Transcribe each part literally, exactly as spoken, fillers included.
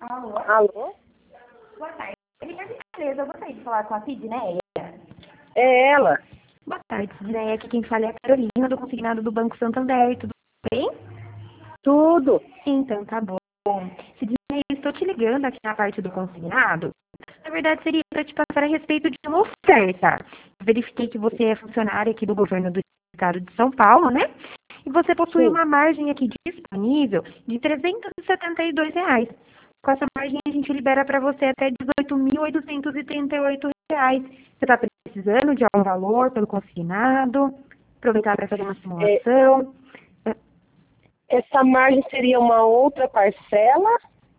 Alô? Alô? Boa tarde. Beleza, eu gostaria de falar com a Sidneia. É ela. Boa tarde, Sidneia. Aqui quem fala é a Carolina, do consignado do Banco Santander. Tudo bem? Tudo. Então, tá bom. Sidneia, estou te ligando aqui na parte do consignado. Na verdade, seria para te passar a respeito de uma oferta. Verifiquei que você é funcionária aqui do governo do estado de São Paulo, né? E você possui Sim. uma margem aqui disponível de trezentos e setenta e dois reais. Com essa margem, a gente libera para você até dezoito mil oitocentos e trinta e oito reais. Você está precisando de algum valor pelo consignado? Aproveitar para fazer uma É, simulação. essa margem seria uma outra parcela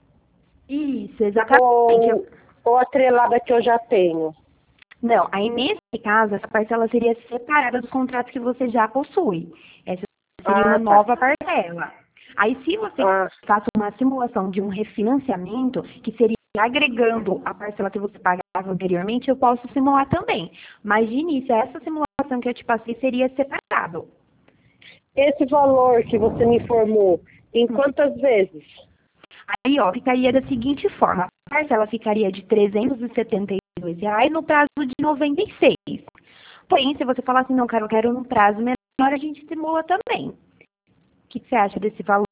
Isso, exatamente. ou, ou atrelada que eu já tenho? Não, aí nesse caso, essa parcela seria separada dos contratos que você já possui. Essa seria uma Ah, tá. nova parcela. Aí, se você Ah, faça uma simulação de um refinanciamento, que seria agregando a parcela que você pagava anteriormente, eu posso simular também. Mas, de início, essa simulação que eu te passei seria separado. esse valor que você me informou, em quantas vezes? Aí, ó, ficaria da seguinte forma. A parcela ficaria de trezentos e setenta e dois reais no prazo de noventa e seis. Porém, se você falar assim, não, cara, eu quero num prazo menor, a gente simula também. O que que você acha desse valor?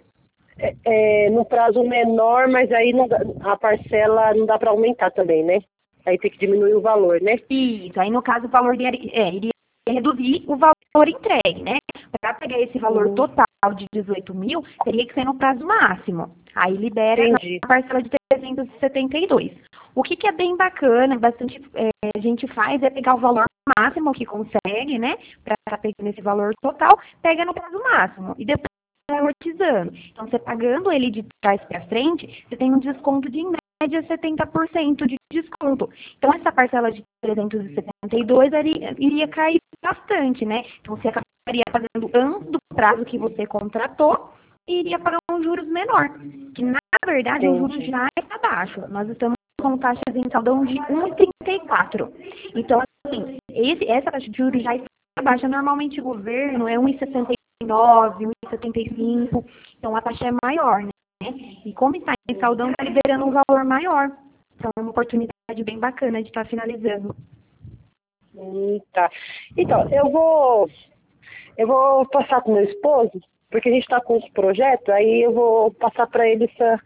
É, é, no prazo menor, mas aí não dá- a parcela não dá para aumentar também, né? Aí tem que diminuir o valor, né? Isso, aí no caso o valor iria, é, iria reduzir o valor entregue, né? Para pegar esse valor Uhum. total de dezoito mil, teria que ser no prazo máximo. Aí libera na Entendi. parcela de trezentos e setenta e dois. O que, que é bem bacana, bastante é, a gente faz é pegar o valor máximo que consegue, né? Para estar pegando esse valor total, pega no prazo máximo. E depois vai amortizando. Então, você pagando ele de trás para frente, você tem um desconto de em média setenta por cento de desconto. Então, essa parcela de trezentos e setenta e dois iria, iria cair bastante, né? Então, você acabaria pagando antes do prazo que você contratou e iria pagar um juros menor. Que, na verdade, o juros Entendi. já está baixo. Nós estamos com taxas em saldão de um vírgula trinta e quatro. Então, assim, esse, essa taxa de juros já está baixa. Normalmente, o governo é um vírgula sessenta e nove, um vírgula setenta e cinco. Então, a taxa é maior, né? E como está em saldão, está liberando um valor maior. Então, é uma oportunidade bem bacana de estar finalizando. Hum, tá. Então, eu vou, eu vou passar com meu esposo, porque a gente está com os projetos, aí eu vou passar para ele essa,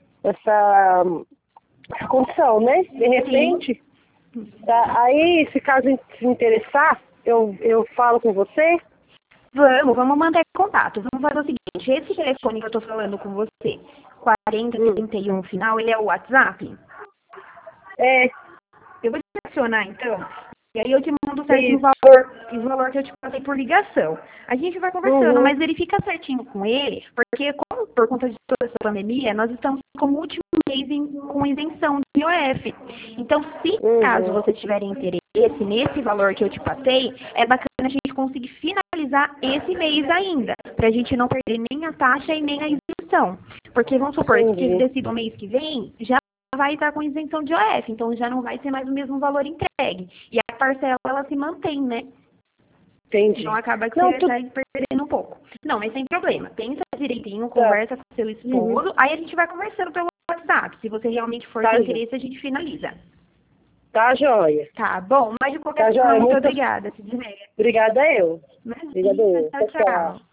essa, essa condição, né? De repente, tá? Aí, se caso se interessar, eu, eu falo com você. Vamos, vamos manter contato. Vamos fazer o seguinte, esse telefone que eu estou falando com você, quarenta Hum. trinta e um final, ele é o WhatsApp? É, Eu vou te adicionar, então, e aí eu te mando certinho o isso. valor, o valor que eu te passei por ligação. A gente vai conversando, Uhum. mas verifica certinho com ele, porque como, por conta de toda essa pandemia, nós estamos como último mês em, com isenção de I O F. Então, se caso Uhum. você tiver interesse nesse valor que eu te passei, é bacana a gente conseguir finalizar esse mês ainda, para a gente não perder nem a taxa e nem a isenção. Porque vamos supor que se Entendi. decida o mês que vem, já vai estar com isenção de I O F, então já não vai ser mais o mesmo valor entregue. E a parcela, ela se mantém, né? Entendi. Então acaba que Não, você tu... vai perdendo um pouco. Não, mas sem problema. Pensa direitinho, tá. conversa com seu Uhum. esposo, aí a gente vai conversando pelo WhatsApp. Se você realmente for Tá, ter jo- interesse, a gente finaliza. tá joia. Tá bom? Mas de qualquer Tá forma, joia. muito Muito obrigada, Sidneia. obrigada eu. Obrigada Imagina, eu. tchau, Tchau, tchau. tchau.